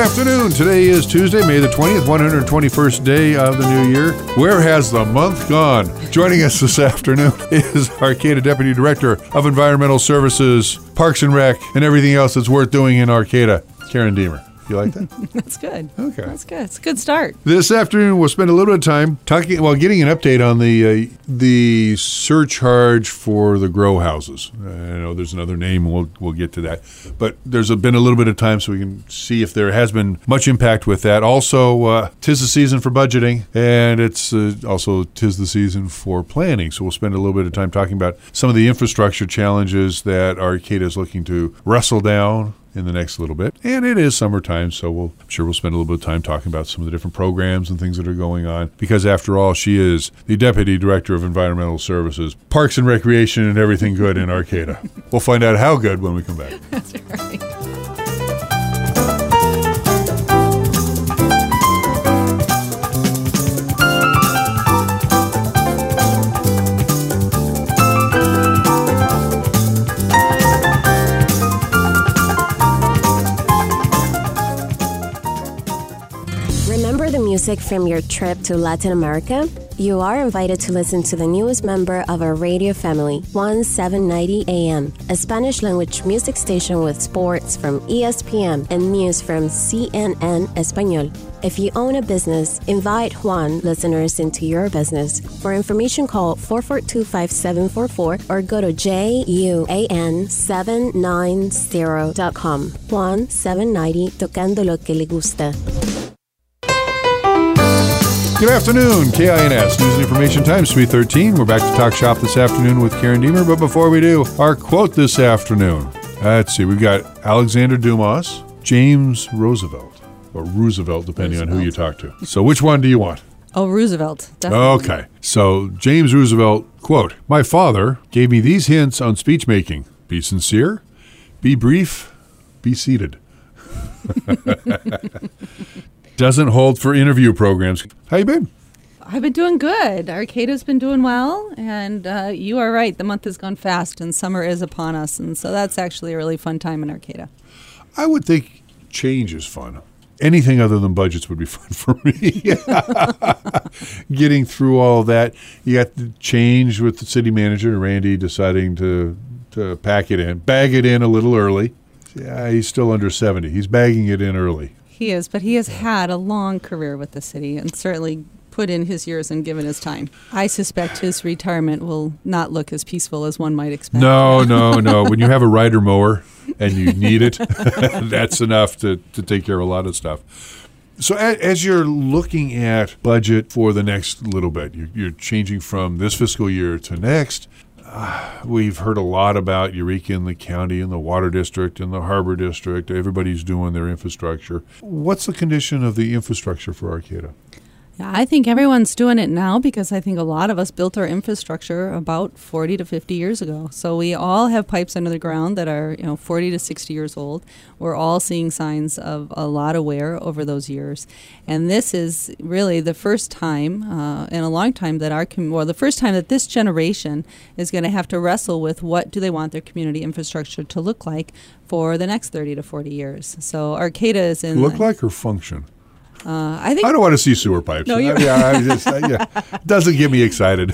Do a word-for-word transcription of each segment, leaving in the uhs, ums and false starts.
afternoon. Today is Tuesday, May the twentieth, one hundred twenty-first day of the new year. Where has the month gone? Joining us this afternoon is Arcata Deputy Director of Environmental Services, Parks and Rec, and everything else that's worth doing in Arcata, Karen Deemer. You like that? That's good. Okay. That's good. It's a good start. This afternoon, we'll spend a little bit of time talking, well, getting an update on the uh, the surcharge for the grow houses. I know there's another name. We'll we'll get to that. But there's a, been a little bit of time so we can see if there has been much impact with that. Also, uh, 'tis the season for budgeting, and it's uh, also 'tis the season for planning. So we'll spend a little bit of time talking about some of the infrastructure challenges that Arcata is looking to wrestle down in the next little bit. And it is summertime, so we'll, I'm sure we'll spend a little bit of time talking about some of the different programs and things that are going on, because after all, she is the Deputy Director of Environmental Services, Parks and Recreation, and everything good in Arcata. We'll find out how good when we come back. That's right. Music from your trip to Latin America? You are invited to listen to the newest member of our radio family, one seven ninety A M, a Spanish-language music station with sports from E S P N and news from C N N Español. If you own a business, invite Juan listeners into your business. For information, call four four two, five seven four four or go to J U A N seven ninety dot com. Juan seven ninety, tocando lo que le gusta. Good afternoon, K I N S News and Information Times, three thirteen. We're back to Talk Shop this afternoon with Karen Deemer, but before we do, our quote this afternoon. Let's see, we've got Alexander Dumas, James Roosevelt, or Roosevelt, depending Roosevelt. on who you talk to. So which one do you want? Oh, Roosevelt, definitely. Okay, so James Roosevelt, quote, "My father gave me these hints on speech making. Be sincere, be brief, be seated." Doesn't hold for interview programs. How you been? I've been doing good. Arcata's been doing well, and uh, you are right. The month has gone fast, and summer is upon us, and so that's actually a really fun time in Arcata. I would think change is fun. Anything other than budgets would be fun for me. Getting through all that. You got the change with the city manager, Randy, deciding to, to pack it in, bag it in a little early. Yeah, he's still under seventy. He's bagging it in early. He is, but he has had a long career with the city and certainly put in his years and given his time. I suspect his retirement will not look as peaceful as one might expect. No, no, no. When you have a rider mower and you need it, that's enough to, to take care of a lot of stuff. So as, as you're looking at budget for the next little bit, you're, you're changing from this fiscal year to next. Uh, we've heard a lot about Eureka in the county and the water district and the harbor district. Everybody's doing their infrastructure. What's the condition of the infrastructure for Arcata? Yeah, I think everyone's doing it now because I think a lot of us built our infrastructure about forty to fifty years ago. So we all have pipes under the ground that are, you know, forty to sixty years old. We're all seeing signs of a lot of wear over those years. And this is really the first time uh, in a long time that our, com- well, the first time that this generation is going to have to wrestle with what do they want their community infrastructure to look like for the next thirty to forty years. So Arcata is in... Look like or function? Uh, I think I don't want to see sewer pipes. No, you yeah, I just, I, yeah, doesn't get me excited.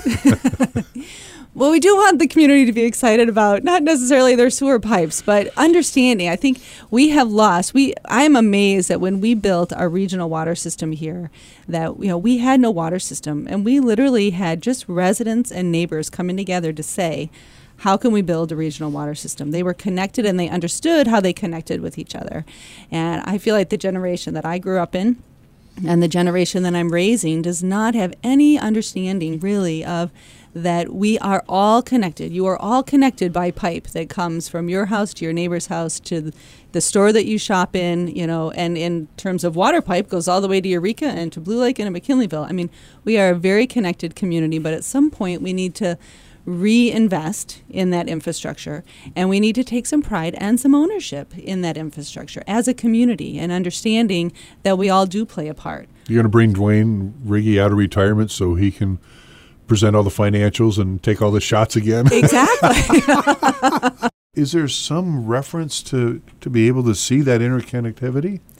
Well, we do want the community to be excited about not necessarily their sewer pipes, but understanding. I think we have lost. We I am amazed that when we built our regional water system here, that you know we had no water system, and we literally had just residents and neighbors coming together to say, how can we build a regional water system? They were connected and they understood how they connected with each other. And I feel like the generation that I grew up in and the generation that I'm raising does not have any understanding really of that we are all connected. You are all connected by pipe that comes from your house to your neighbor's house to the store that you shop in, you know, and in terms of water pipe goes all the way to Eureka and to Blue Lake and to McKinleyville. I mean, we are a very connected community, but at some point we need to reinvest in that infrastructure, and we need to take some pride and some ownership in that infrastructure as a community and understanding that we all do play a part. You're going to bring Dwayne Riggy out of retirement so he can present all the financials and take all the shots again? Exactly. Is there some reference to, to be able to see that interconnectivity?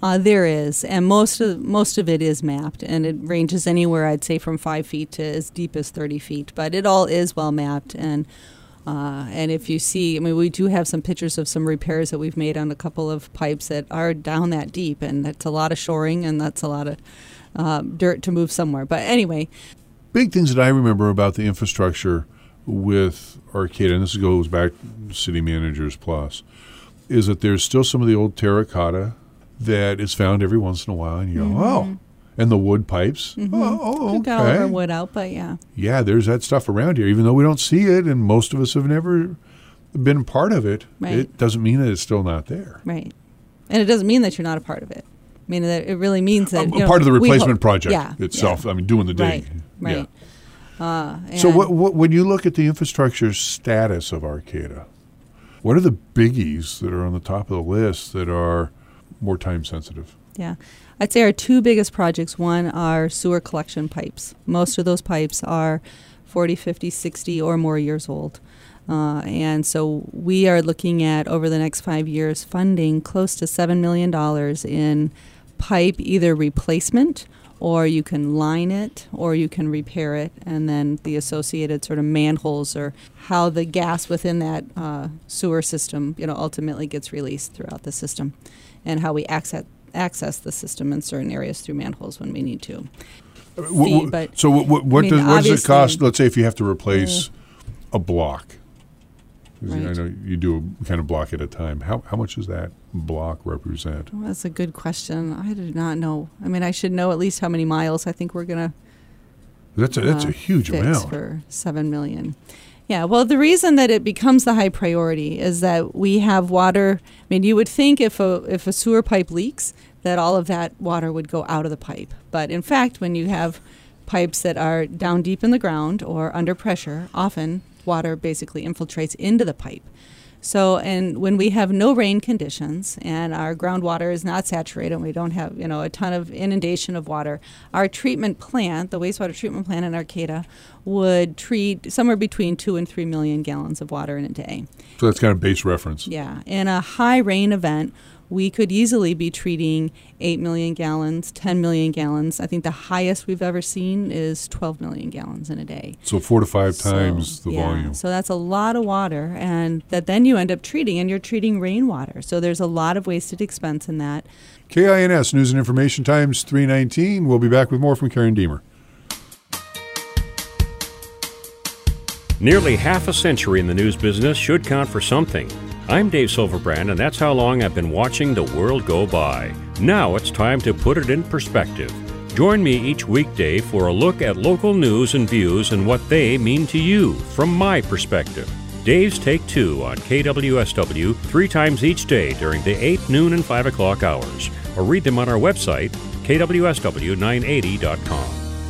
Uh, there is, and most of most of it is mapped, and it ranges anywhere, I'd say, from five feet to as deep as thirty feet. But it all is well mapped, and uh, and if you see, I mean, we do have some pictures of some repairs that we've made on a couple of pipes that are down that deep, and that's a lot of shoring, and that's a lot of uh, dirt to move somewhere. But anyway, big things that I remember about the infrastructure with Arcata, and this goes back to City Managers Plus, is that there's still some of the old terracotta that is found every once in a while, and you go, Mm-hmm. oh, and the wood pipes. Mm-hmm. Oh, oh, we okay. got all of our wood out, but yeah. Yeah, there's that stuff around here. Even though we don't see it, and most of us have never been part of it, Right. it doesn't mean that it's still not there. Right. And it doesn't mean that you're not a part of it. I mean, that it really means that, A- you know, part of the we replacement hope- project yeah, itself. yeah. I mean, doing the Right, dig. right. Yeah. Uh, So and- what, what, when you look at the infrastructure status of Arcata, what are the biggies that are on the top of the list that are more time sensitive? Yeah. I'd say our two biggest projects, one are sewer collection pipes. Most of those pipes are forty, fifty, sixty or more years old. Uh, and so we are looking at, over the next five years, funding close to seven million dollars in pipe either replacement, or you can line it, or you can repair it, and then the associated sort of manholes or how the gas within that uh, sewer system, you know, ultimately gets released throughout the system, and how we access access the system in certain areas through manholes when we need to. Uh, wh- See, wh- but, so what, what, what, I mean, does, what does it obviously- cost? Let's say if you have to replace a block. 'Cause I Right. know you do a kind of block at a time. How how much does that block represent? Well, that's a good question. I do not know. I mean, I should know at least how many miles I think we're going to That's a, that's uh, a huge fix amount. for seven million. Yeah, well, the reason that it becomes the high priority is that we have water. I mean, you would think if a if a sewer pipe leaks, that all of that water would go out of the pipe. But in fact, when you have pipes that are down deep in the ground or under pressure, often water basically infiltrates into the pipe. So, and when we have no rain conditions and our groundwater is not saturated and we don't have, you know, a ton of inundation of water, our treatment plant, the wastewater treatment plant in Arcata, would treat somewhere between two and three million gallons of water in a day. So that's kind of base reference. Yeah. In a high rain event, we could easily be treating eight million gallons, ten million gallons. I think the highest we've ever seen is twelve million gallons in a day. So four to five So, times the yeah, volume. So that's a lot of water, and that then you end up treating, and you're treating rainwater. So there's a lot of wasted expense in that. K I N S News and Information Times three nineteen. We'll be back with more from Karen Deemer. Nearly half a century in the news business should count for something. I'm Dave Silverbrand, and that's how long I've been watching the world go by. Now it's time to put it in perspective. Join me each weekday for a look at local news and views and what they mean to you from my perspective. Dave's Take Two on K W S W three times each day during the eight, noon, and five o'clock hours, or read them on our website, K W S W nine eighty dot com.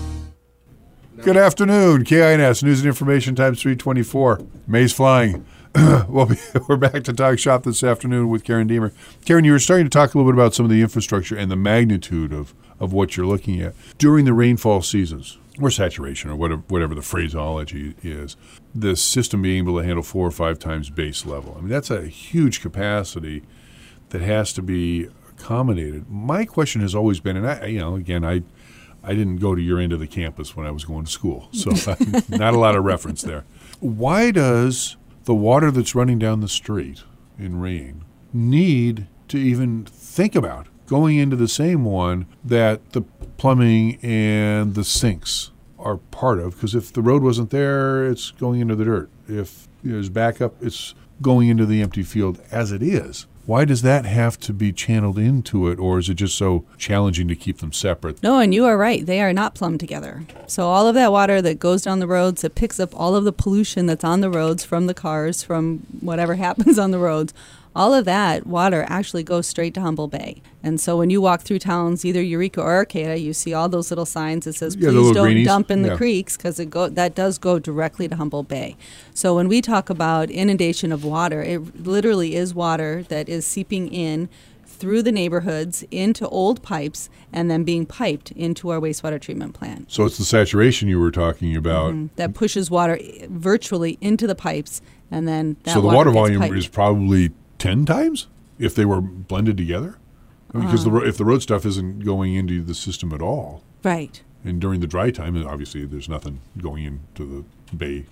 Good afternoon, K I N S News and Information Times three twenty-four. May's flying. Well, we're back to Talk Shop this afternoon with Karen Deemer. Karen, you were starting to talk a little bit about some of the infrastructure and the magnitude of, of what you're looking at. During the rainfall seasons, or saturation, or whatever, whatever the phraseology is, the system being able to handle four or five times base level. I mean, that's a huge capacity that has to be accommodated. My question has always been, and I, you know, again, I I didn't go to your end of the campus when I was going to school, so not a lot of reference there. Why does the water that's running down the street in rain need to even think about going into the same one that the plumbing and the sinks are part of? Because if the road wasn't there, it's going into the dirt. If there's backup, it's going into the empty field as it is. Why does that have to be channeled into it, or is it just so challenging to keep them separate? No, and you are right. They are not plumbed together. So all of that water that goes down the roads, that picks up all of the pollution that's on the roads from the cars, from whatever happens on the roads, all of that water actually goes straight to Humboldt Bay. And so when you walk through towns, either Eureka or Arcata, you see all those little signs that says, Yeah, the please little don't greenies. dump in the Yeah. creeks, because it go that does go directly to Humboldt Bay. So when we talk about inundation of water, it literally is water that is seeping in through the neighborhoods into old pipes and then being piped into our wastewater treatment plant. So it's the saturation you were talking about. Mm, that pushes water virtually into the pipes, and then that So the water gets volume piped. is probably ten times if they were blended together? I mean, because the, ro- if the road stuff isn't going into the system at all, Right. and during the dry time, then obviously there's nothing going into the bay.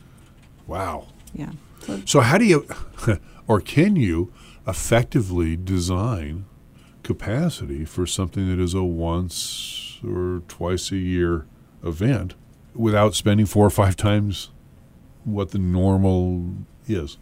Wow. Yeah. So, So how do you, or can you, effectively design capacity for something that is a once or twice a year event without spending four or five times what the normal is?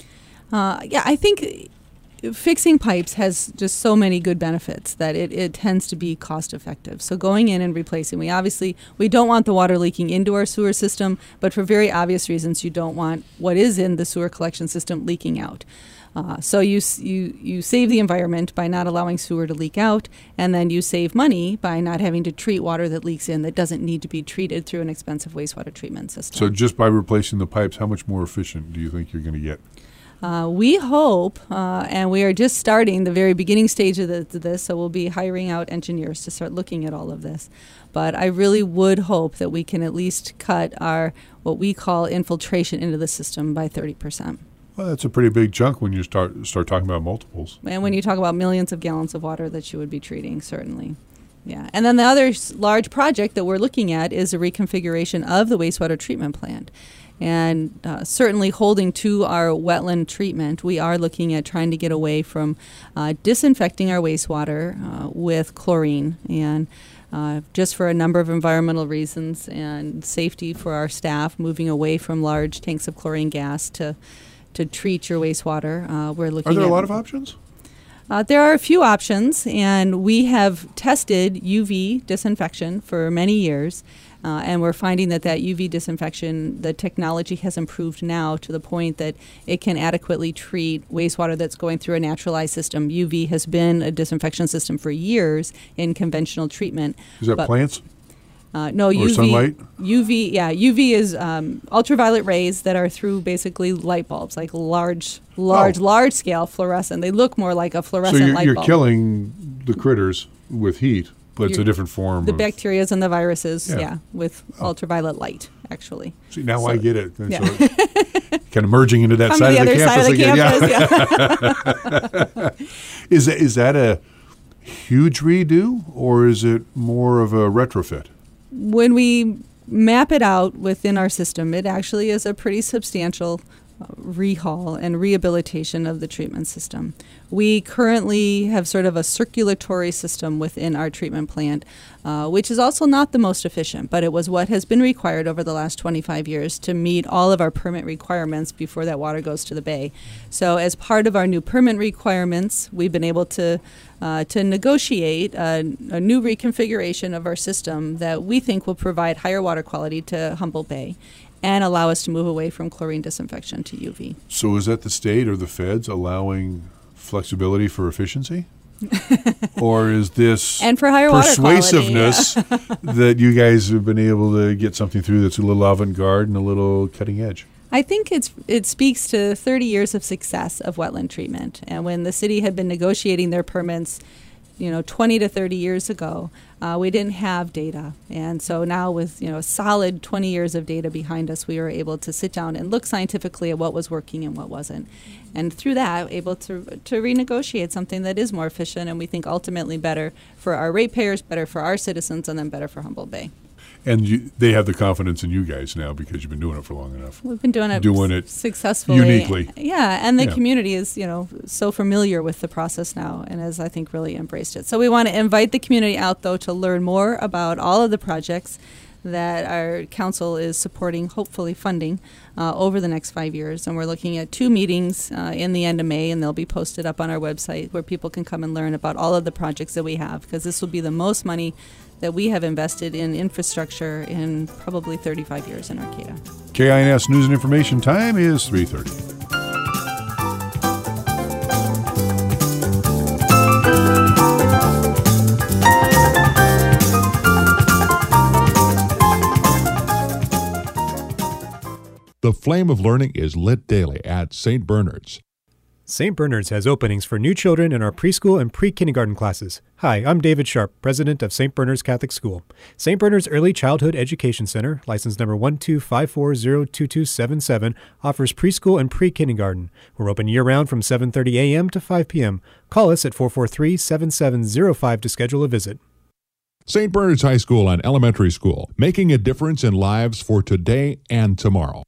uh, yeah, I think fixing pipes has just so many good benefits that it, it tends to be cost effective. So going in and replacing, we obviously, we don't want the water leaking into our sewer system, but for very obvious reasons, you don't want what is in the sewer collection system leaking out. Uh, so you, s- you you save the environment by not allowing sewer to leak out, and then you save money by not having to treat water that leaks in that doesn't need to be treated through an expensive wastewater treatment system. So just by replacing the pipes, how much more efficient do you think you're going to get? Uh, we hope, uh, and we are just starting the very beginning stage of the, this, so we'll be hiring out engineers to start looking at all of this. But I really would hope that we can at least cut our, what we call infiltration into the system by thirty percent. Well, that's a pretty big chunk when you start start talking about multiples. And when you talk about millions of gallons of water that you would be treating, certainly. Yeah. And then the other s- large project that we're looking at is a reconfiguration of the wastewater treatment plant. And uh, certainly holding to our wetland treatment, we are looking at trying to get away from uh, disinfecting our wastewater uh, with chlorine. And uh, just for a number of environmental reasons and safety for our staff, moving away from large tanks of chlorine gas to to treat your wastewater. Uh, we're looking Are there at a lot of options? Uh, there are a few options, and we have tested U V disinfection for many years, uh, and we're finding that that U V disinfection, the technology has improved now to the point that it can adequately treat wastewater that's going through a naturalized system. U V has been a disinfection system for years in conventional treatment. Is that but- plants? Uh, no, Or U V. sunlight? U V, yeah, U V is um, ultraviolet rays that are through basically light bulbs, like large, large, Oh. large scale fluorescent. They look more like a So fluorescent you're, light you're bulb. killing the critters with heat, but it's a You're- different form. The of, bacterias and the viruses, Yeah. yeah, with Oh. ultraviolet light, actually. See, now so- I get it. And Yeah. so it's kind of merging into that Come side to the of the other campus side of the again. campus, yeah. Is that, is that a huge redo, or is it more of a retrofit? When we map it out within our system, it actually is a pretty substantial uh, rehaul and rehabilitation of the treatment system. We currently have sort of a circulatory system within our treatment plant, uh, which is also not the most efficient, but it was what has been required over the last twenty-five years to meet all of our permit requirements before that water goes to the bay. So as part of our new permit requirements, we've been able to uh, to negotiate a, a new reconfiguration of our system that we think will provide higher water quality to Humboldt Bay and allow us to move away from chlorine disinfection to U V. So is that the state or the feds allowing flexibility for efficiency? Or is this And for higher water quality, persuasiveness that you guys have been able to get something through that's a little avant-garde and a little cutting edge? I think it's it speaks to thirty years of success of wetland treatment. And when the city had been negotiating their permits, you know, twenty to thirty years ago, uh, we didn't have data. And so now with, you know, a solid twenty years of data behind us, we were able to sit down and look scientifically at what was working and what wasn't. And through that, able to to renegotiate something that is more efficient and we think ultimately better for our ratepayers, better for our citizens, and then better for Humboldt Bay. And you, they have the confidence in you guys now because you've been doing it for long enough. We've been doing it, Doing it successfully, uniquely. Yeah, and the Yeah. community is, you know, so familiar with the process now, and has, I think, really embraced it. So we want to invite the community out, though, to learn more about all of the projects that our council is supporting, hopefully funding, uh, over the next five years. And we're looking at two meetings uh, in the end of May, and they'll be posted up on our website where people can come and learn about all of the projects that we have, because this will be the most money that we have invested in infrastructure in probably thirty-five years in Arcata. K I N S News and Information time is three thirty. The flame of learning is lit daily at Saint Bernard's. Saint Bernard's has openings for new children in our preschool and pre-kindergarten classes. Hi, I'm David Sharp, president of Saint Bernard's Catholic School. Saint Bernard's Early Childhood Education Center, license number one two five four zero two two seven seven, offers preschool and pre-kindergarten. We're open year-round from seven thirty a.m. to five p.m. Call us at four four three, seven seven zero five to schedule a visit. Saint Bernard's High School and Elementary School, making a difference in lives for today and tomorrow.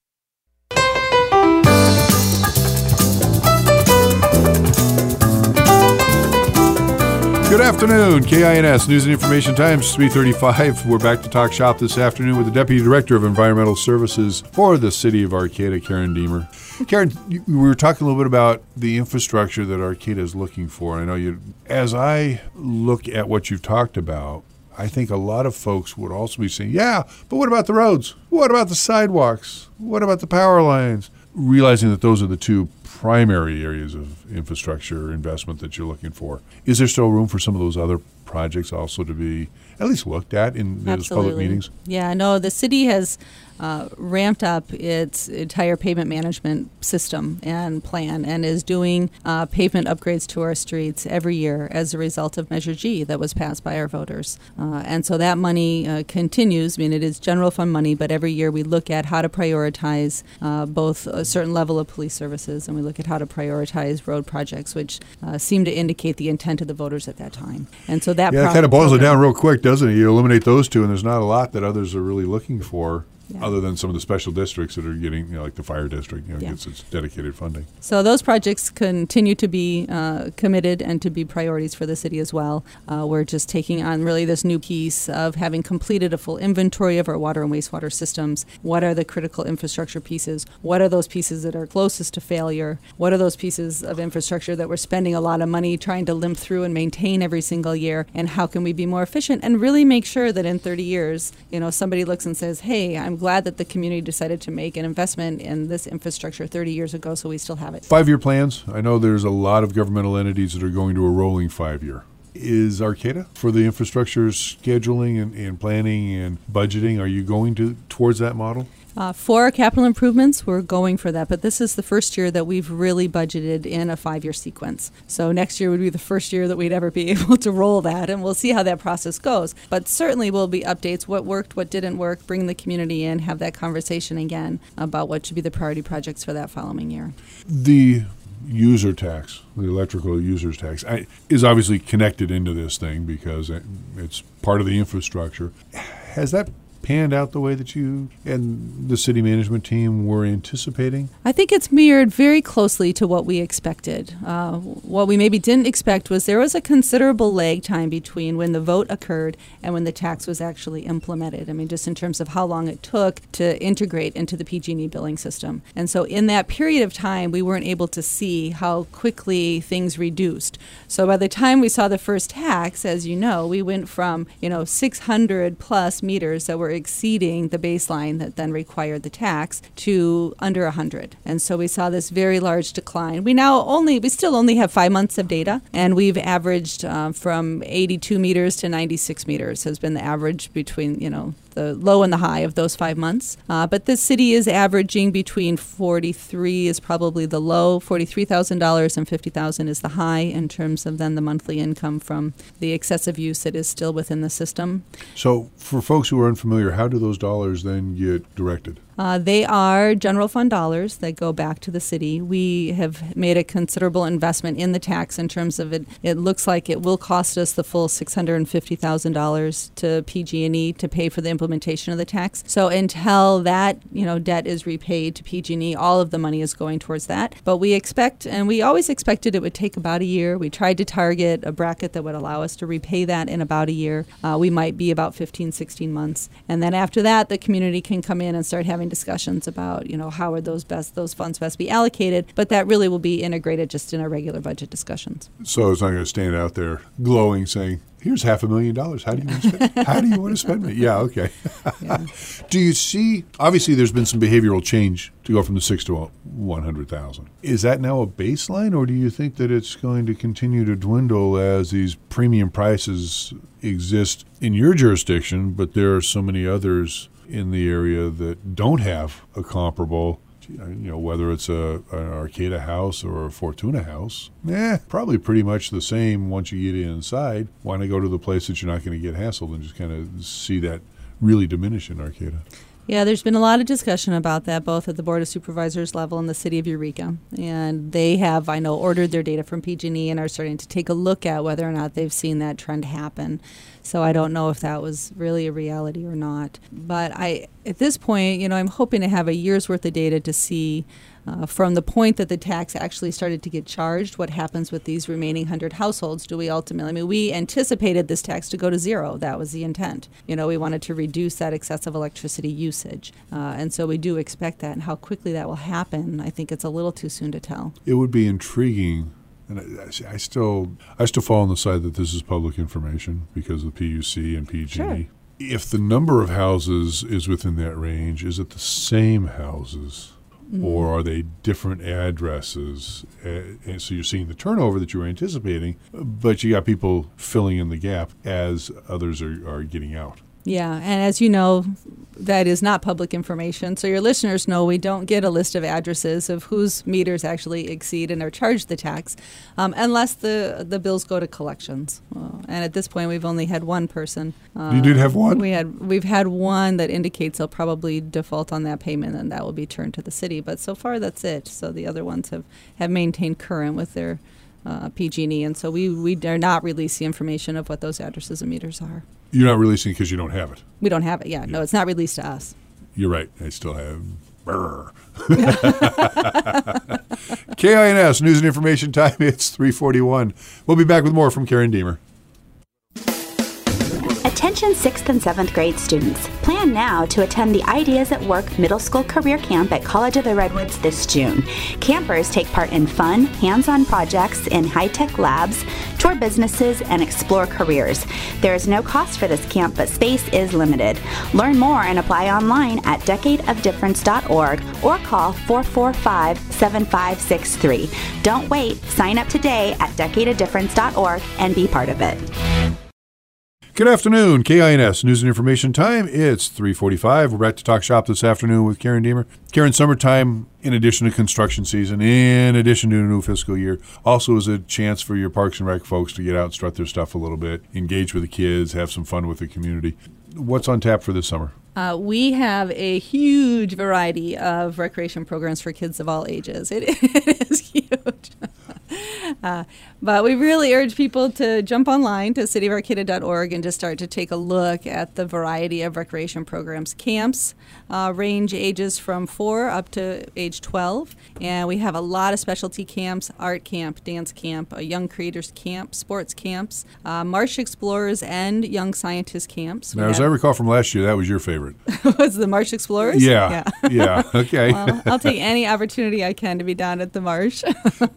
Good afternoon, K I N S News and Information Times, three thirty-five. We're back to talk shop this afternoon with the Deputy Director of Environmental Services for the City of Arcata, Karen Deemer. Karen, we were talking a little bit about the infrastructure that Arcata is looking for. I know you, as I look at what you've talked about, I think a lot of folks would also be saying, yeah, but what about the roads? What about the sidewalks? What about the power lines? Realizing that those are the two primary areas of infrastructure investment that you're looking for. Is there still room for some of those other projects also to be at least looked at in those public meetings? Yeah, no, the city has uh, ramped up its entire pavement management system and plan and is doing uh, pavement upgrades to our streets every year as a result of Measure G that was passed by our voters. Uh, and so that money uh, continues. I mean, it is general fund money, but every year we look at how to prioritize uh, both a certain level of police services and we look at how to prioritize road projects, which uh, seem to indicate the intent of the voters at that time. And so that yeah, pro- that kind of boils program, it down real quick, doesn't it? You eliminate those two, and there's not a lot that others are really looking for. Yeah. Other than some of the special districts that are getting, you know, like the fire district, you know, yeah. gets its dedicated funding. So those projects continue to be uh, committed and to be priorities for the city as well. Uh, we're just taking on really this new piece of having completed a full inventory of our water and wastewater systems. What are the critical infrastructure pieces? What are those pieces that are closest to failure? What are those pieces of infrastructure that we're spending a lot of money trying to limp through and maintain every single year? And how can we be more efficient and really make sure that in thirty years, you know, somebody looks and says, hey, I'm glad that the community decided to make an investment in this infrastructure thirty years ago, so we still have it. Five-year plans. I know there's a lot of governmental entities that are going to a rolling five-year. Is Arcata, for the infrastructure scheduling and, and planning and budgeting, are you going to towards that model? Uh, for our capital improvements, we're going for that, but this is the first year that we've really budgeted in a five-year sequence. So next year would be the first year that we'd ever be able to roll that, and we'll see how that process goes. But certainly will be updates, what worked, what didn't work, bring the community in, have that conversation again about what should be the priority projects for that following year. The user tax, the electrical users tax, I, is obviously connected into this thing because it, it's part of the infrastructure. Has that panned out the way that you and the city management team were anticipating? I think it's mirrored very closely to what we expected. Uh, what we maybe didn't expect was there was a considerable lag time between when the vote occurred and when the tax was actually implemented. I mean, just in terms of how long it took to integrate into the P G and E billing system. And so in that period of time, we weren't able to see how quickly things reduced. So by the time we saw the first tax, as you know, we went from, you know, six hundred plus meters that were exceeding the baseline that then required the tax to under one hundred. And so we saw this very large decline. We now only, we still only have five months of data, and we've averaged uh, from eighty-two meters to ninety-six meters has been the average between, you know, the low and the high of those five months. Uh, but the city is averaging between forty-three is probably the low, forty-three thousand dollars and fifty thousand dollars is the high in terms of then the monthly income from the excessive use that is still within the system. So for folks who are unfamiliar, how do those dollars then get directed? Uh, they are general fund dollars that go back to the city. We have made a considerable investment in the tax in terms of it. It looks like it will cost us the full six hundred fifty thousand dollars to P G and E to pay for the implementation of the tax. So until that, you know, debt is repaid to P G and E, all of the money is going towards that. But we expect, and we always expected it would take about a year. We tried to target a bracket that would allow us to repay that in about a year. Uh, we might be about fifteen, sixteen months. And then after that, the community can come in and start having discussions about, you know, how are those best those funds best be allocated, but that really will be integrated just in our regular budget discussions. So it's not going to stand out there glowing saying, here's half a million dollars. How do you want to spend it? How do you want to spend it? Yeah, okay. Yeah. Do you see, obviously there's been some behavioral change to go from the six to one hundred thousand. Is that now a baseline, or do you think that it's going to continue to dwindle as these premium prices exist in your jurisdiction, but there are so many others in the area that don't have a comparable you know, whether it's a an Arcata house or a Fortuna house, eh, probably pretty much the same once you get inside. Why not go to the place that you're not going to get hassled and just kind of see that really diminish in Arcata? Yeah, there's been a lot of discussion about that, both at the Board of Supervisors level and the City of Eureka. And they have, I know, ordered their data from P G and E and are starting to take a look at whether or not they've seen that trend happen. So I don't know if that was really a reality or not. But I, at this point, you know, I'm hoping to have a year's worth of data to see uh, from the point that the tax actually started to get charged, what happens with these remaining one hundred households. Do we ultimately, I mean, we anticipated this tax to go to zero. That was the intent. You know, we wanted to reduce that excessive electricity usage. Uh, and so we do expect that. And how quickly that will happen, I think it's a little too soon to tell. It would be intriguing. And I, I still I still fall on the side that this is public information because of the P U C and P G and E. Sure. If the number of houses is within that range, is it the same houses? Mm. Or are they different addresses? Uh, and so you're seeing the turnover that you were anticipating, but you got people filling in the gap as others are, are getting out. Yeah, and as you know, that is not public information. So your listeners know we don't get a list of addresses of whose meters actually exceed and are charged the tax, um, unless the the bills go to collections. Uh, and at this point, we've only had one person. Uh, you did have one? We had we've had one that indicates they'll probably default on that payment, and that will be turned to the city. But so far, that's it. So the other ones have, have maintained current with their uh, P G and E, and so we we dare not release the information of what those addresses and meters are. You're not releasing because you don't have it. We don't have it, yeah. yeah. No, it's not released to us. You're right. I still have. K I N S, News and Information Time. It's three forty-one. We'll be back with more from Karen Deemer. Attention sixth and seventh grade students. Plan now to attend the Ideas at Work Middle School Career Camp at College of the Redwoods this June. Campers take part in fun, hands-on projects in high-tech labs, tour businesses, and explore careers. There is no cost for this camp, but space is limited. Learn more and apply online at decade of difference dot org or call four four five, seven five six three. Don't wait. Sign up today at decade of difference dot org and be part of it. Good afternoon, K I N S News and Information Time. It's three forty-five. We're back to Talk Shop this afternoon with Karen Deemer. Karen, summertime, in addition to construction season, in addition to a new fiscal year, also is a chance for your Parks and Rec folks to get out and strut their stuff a little bit, engage with the kids, have some fun with the community. What's on tap for this summer? Uh, we have a huge variety of recreation programs for kids of all ages. It, it is huge. Uh, but we really urge people to jump online to city of arcata dot org and just start to take a look at the variety of recreation programs. Camps uh, range ages from four up to age twelve, and we have a lot of specialty camps: art camp, dance camp, a young creators camp, sports camps, uh, marsh explorers, and young scientist camps. Now, as I recall from last year, that was your favorite. Was the Marsh Explorers? Yeah, yeah, yeah. Okay. Well, I'll take any opportunity I can to be down at the marsh.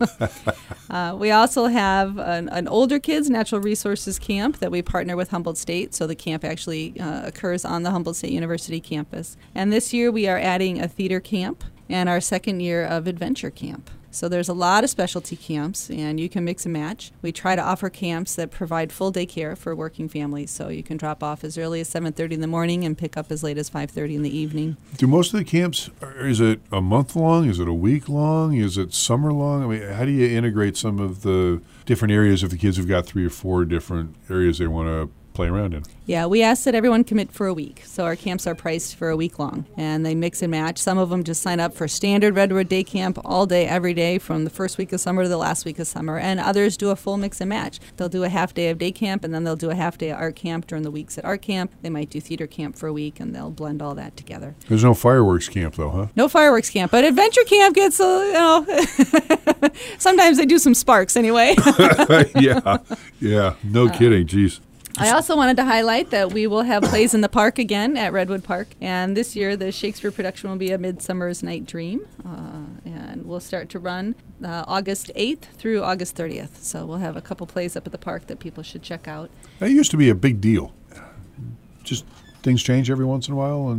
Uh, we also have an, an older kids natural resources camp that we partner with Humboldt State, so the camp actually uh, occurs on the Humboldt State University campus. And this year we are adding a theater camp and our second year of adventure camp. So there's a lot of specialty camps, and you can mix and match. We try to offer camps that provide full day care for working families, so you can drop off as early as seven thirty in the morning and pick up as late as five thirty in the evening. Do most of the camps, is it a month long? Is it a week long? Is it summer long? I mean, how do you integrate some of the different areas if the kids have got three or four different areas they want to play around in? Yeah, we ask that everyone commit for a week. So our camps are priced for a week long, and they mix and match. Some of them just sign up for standard Redwood Day Camp all day, every day, from the first week of summer to the last week of summer, and others do a full mix and match. They'll do a half day of day camp, and then they'll do a half day of art camp during the weeks at art camp. They might do theater camp for a week, and they'll blend all that together. There's no fireworks camp, though, huh? No fireworks camp, but adventure camp gets, uh, you know, sometimes they do some sparks anyway. yeah, yeah, no uh, kidding, geez. I also wanted to highlight that we will have plays in the park again at Redwood Park. And this year, the Shakespeare production will be A Midsummer's Night Dream. Uh, and we'll start to run uh, August eighth through August thirtieth. So we'll have a couple plays up at the park that people should check out. That used to be a big deal. Just things change every once in a while. And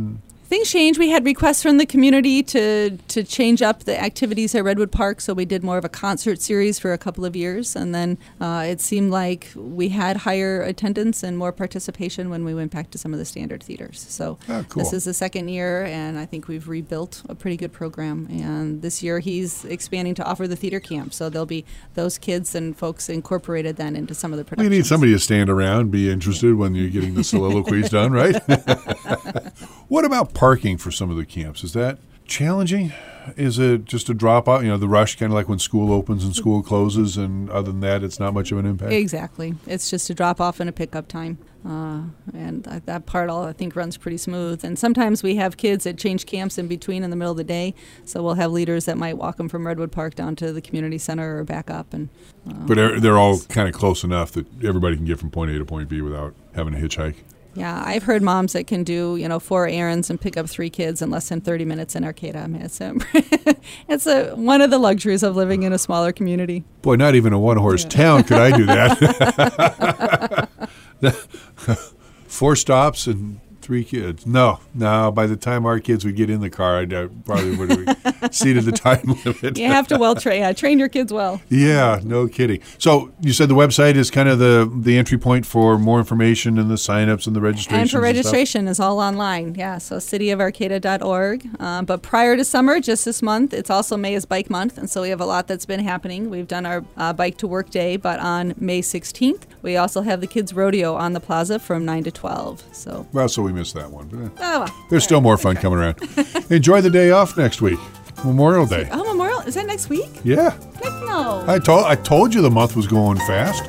Things change. We had requests from the community to to change up the activities at Redwood Park, so we did more of a concert series for a couple of years, and then uh, it seemed like we had higher attendance and more participation when we went back to some of the standard theaters. So oh, cool. This is the second year, and I think we've rebuilt a pretty good program. And this year he's expanding to offer the theater camp, so there'll be those kids and folks incorporated then into some of the productions. We need somebody to stand around, be interested when you're getting the soliloquies done, right? What about parking for some of the camps? Is that challenging? Is it just a drop out? You know, the rush, kind of like when school opens and school closes, and other than that, it's not much of an impact? Exactly. It's just a drop off and a pickup time. Uh, and th- that part all I think runs pretty smooth. And sometimes we have kids that change camps in between in the middle of the day, so we'll have leaders that might walk them from Redwood Park down to the community center or back up. And uh, But they're, they're all kind of close enough that everybody can get from point A to point B without having to hitchhike. Yeah, I've heard moms that can do, you know, four errands and pick up three kids in less than thirty minutes in Arcata. I mean, it's a, it's a, one of the luxuries of living in a smaller community. Boy, not even a one-horse yeah. town could I do that. Four stops and three kids. No, no. By the time our kids would get in the car, I probably would have exceeded the time limit. You have to well train. Yeah, train your kids well. Yeah, no kidding. So you said the website is kind of the the entry point for more information and the signups and the registration. And for registration is all online. Yeah, so city of arcata dot org. Um, but prior to summer, just this month, it's also May is Bike Month, and so we have a lot that's been happening. We've done our uh, Bike to Work Day, but on May sixteenth, we also have the Kids Rodeo on the plaza from nine to twelve. So well, so we missed that one. But, uh, oh, well. There's still more fun coming around. Enjoy the day off next week. Memorial Day. Oh, Memorial? Is that next week? Yeah. Heck no. I told I told you the month was going fast.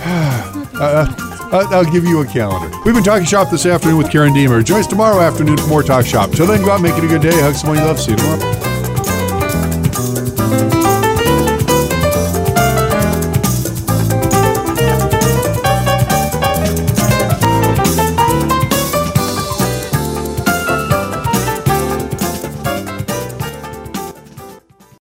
uh, I'll give you a calendar. We've been talking shop this afternoon with Karen Deemer. Join us tomorrow afternoon for more Talk Shop. Till then, go out and make it a good day. Hug someone you love. See you tomorrow.